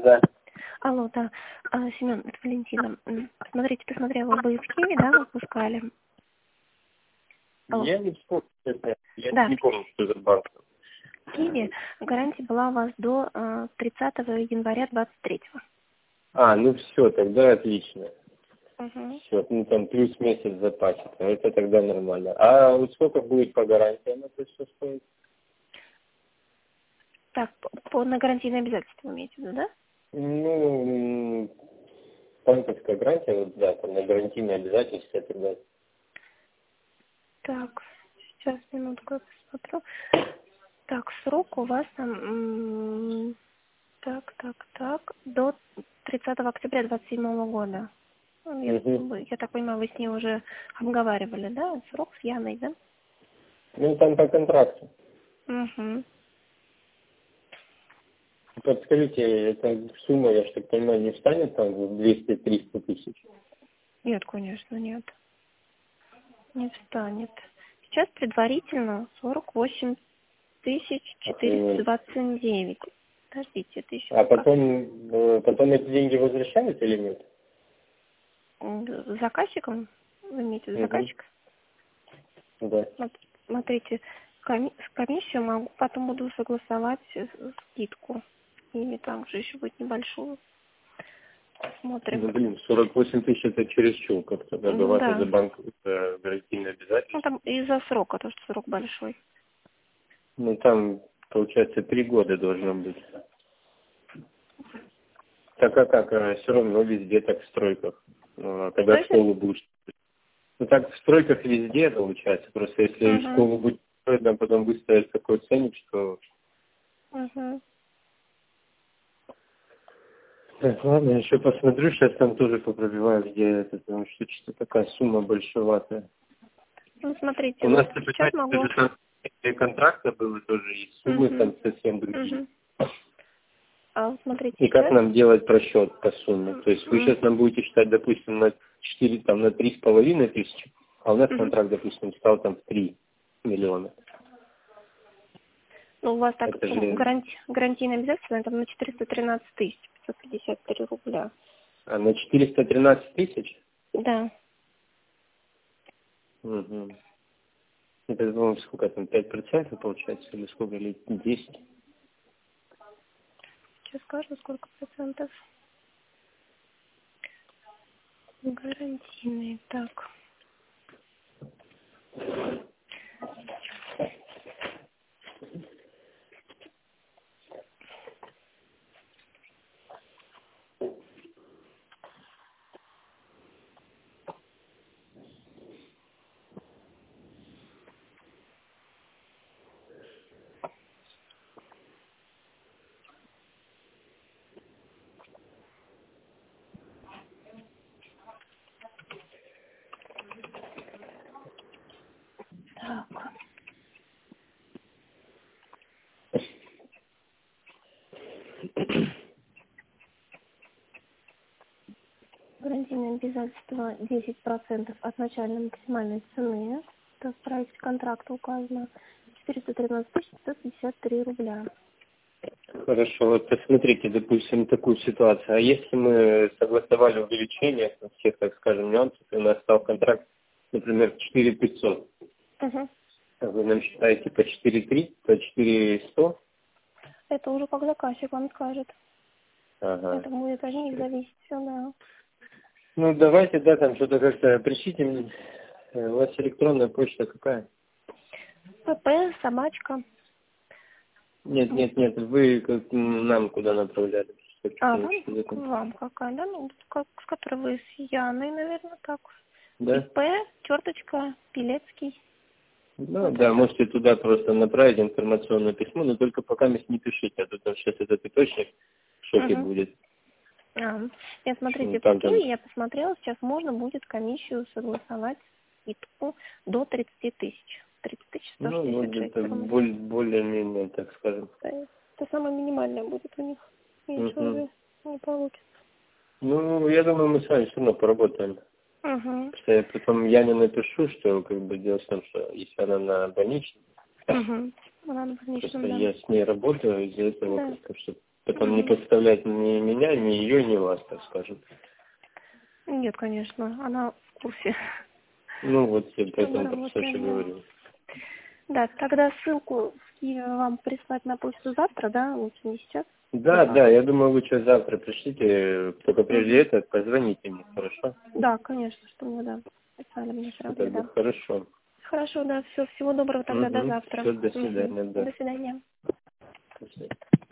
Да. Алло, да. Семен, это Валентина. Смотрите, ты смотрела бы в Киеве, да, выпускали? Алло. Я не помню, я Да. не помню, что за банк. В Киеве гарантия была у вас до 30 января 23-го. Ну все, тогда отлично. Угу. Все, ну там плюс месяц запасит, это тогда нормально. А вот сколько будет по гарантиям это все стоит? Так, на гарантийные обязательства имеете в виду, да? Ну, банковская гарантия, вот, да, там на гарантийные обязательства тогда. Так, сейчас, минутку, я посмотрю. Так, срок у вас там, так, до 30 октября 27 года. Я так понимаю, вы с ней уже обговаривали, да, срок с Яной, да? Ну, там по контракту. Угу. Подскажите, эта сумма, я же так понимаю, не встанет там в 200-300 тысяч? Нет, конечно, нет. Не встанет. Сейчас предварительно 48 429. Подождите, это еще А пока. потом эти деньги возвращаются или нет? С заказчиком? Вы имеете в виду заказчика? Да. Смотрите, с комиссией могу, потом буду согласовать скидку. И там же еще будет небольшую. Смотрим. Ну, блин, 48 тысяч это чересчур как-то, да, бывает Да. за банк гарантийное обязательство. Ну, там из-за срока, то, что срок большой. Ну, там, получается, 3 года должно быть. Так а как, все равно везде так в стройках. Ну, а когда в Что это? школу будешь... Ну, так в стройках везде получается. Просто если в Угу. школу будет строить, там потом выставить такой ценник, что... Угу. Так, ладно, еще посмотрю, сейчас там тоже попробиваю, где это, потому что что-то такая сумма большеватая. Ну, смотрите, У вот нас, ты сейчас понимаешь, могу. даже там контракта было тоже, и суммы Угу. там совсем другие. Угу. А вот смотрите, И как сейчас. нам делать просчет по сумме? То есть вы сейчас нам будете считать, допустим, на 4, там, на 3,5 тысячи, а у нас Угу. контракт, допустим, стал там в 3 миллиона. Ну, у вас так Это же... гарантийное обязательство, там на 413 553 рубля. А на 413 тысяч? Да. Угу. Это, по-моему, сколько там, 5% получается, или сколько, или 10? Сейчас скажу, сколько процентов. Гарантийные. Так. Так. Гарантийное обязательство 10% от начальной максимальной цены. Это в проекте контракта указано 413 553 рубля. Хорошо, вот посмотрите, допустим, такую ситуацию. А если мы согласовали увеличение всех, так скажем, нюансов, и у нас стал контракт, например, 4500, Угу. а вы нам считаете по 4,3, по 4,100? Это уже как заказчик вам скажет. Ага. Это будет от них зависеть все, да. Ну, давайте, да, там что-то как-то пришлите мне. У вас электронная почта какая? ПП, собачка. Нет, вы нам куда направляли? Хочу Вам? понять, что это. Вам какая, да? Ну, с которой вы с Яной, наверное, так. Да? ИП, черточка, Пилецкий. Ну, Вот да, это. можете туда просто направить информационное письмо, но только пока не пишите, а то там сейчас этот источник в шоке Угу. будет. Нет, Ну, смотрите, в там, Киеве я посмотрела, сейчас можно будет комиссию согласовать ИПу до 30 тысяч. 30 ну, вот 166 это рублей. более-менее, так скажем. Это самое минимальное будет у них. Меньше Угу. уже не получится. Ну, я думаю, мы с вами все равно поработаем. Угу. Просто я потом Яне напишу, что как бы дело в том, что если она на больничном, Угу. Она на просто больничном, да. я с ней работаю, из-за этого Да. как-то что потом не подставлять ни меня, ни ее, ни вас, так скажем. Нет, конечно, она в курсе. Ну вот, я Что поэтому мы просто еще работаем, да. говорю. Да, тогда ссылку вам прислать на почту завтра, да? Лучше не сейчас. Да, да, я думаю, лучше завтра пришлите, только прежде этого позвоните мне, хорошо? Да, конечно, что вы, да, писали мне Все сразу, тогда да. хорошо. Хорошо, да, все, всего доброго тогда, до завтра. Все, до свидания, да. До свидания. До свидания.